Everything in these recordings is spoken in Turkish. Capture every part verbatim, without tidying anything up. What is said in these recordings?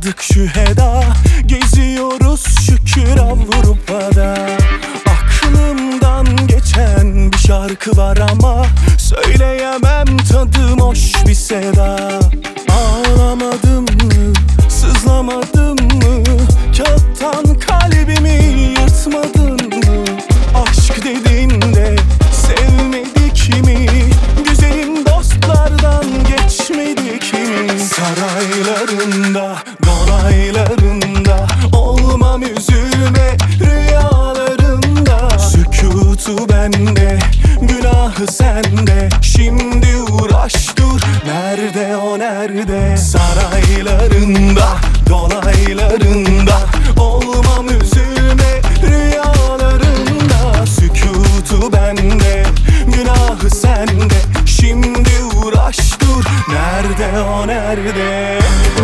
Olmadık şüheda, geziyoruz şükür Avrupa'da. Aklımdan geçen bir şarkı var ama söyleyemem, tadım hoş bir seda. Ağlamadım mı, sızlamadım mı, kağıttan kalbimi yırtmadın mı? Aşk dediğinde sevmedik mi, güzelim dostlardan geçmedik mi? Saraylarında, dolaylarında olmam üzülme, rüyalarında sükutu bende, günahı sende. Şimdi uğraş dur, nerede o nerede? Saraylarında, dolaylarında olmam üzülme, rüyalarında sükutu bende, günahı sende. Şimdi uğraş dur, nerede o nerede?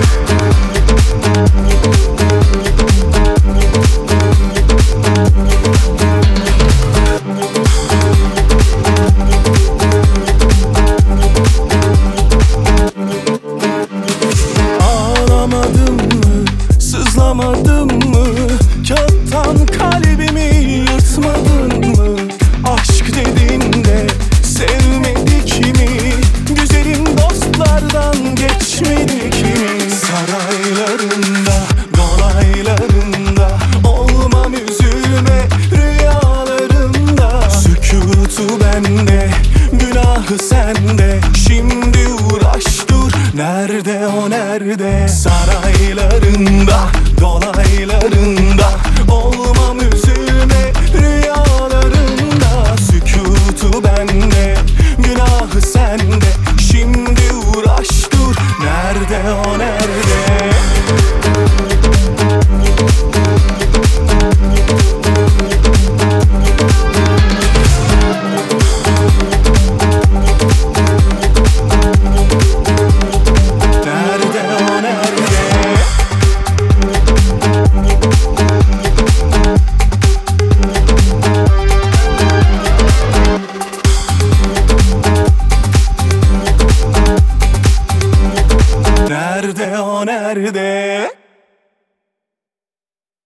Ağlamadım mı, sızlamadım mı, kağıttan kalbimi yırtmadın mı? Aşk dediğinde sevmedik mi, güzelim dostlardan geçmedik mi? Saraylarında, dolaylarında olmam üzülme, rüyalarında sükutu bende, günahı sende. Şimdi uğraş dur, nerede o nerede? Saraylarında, dolaylarında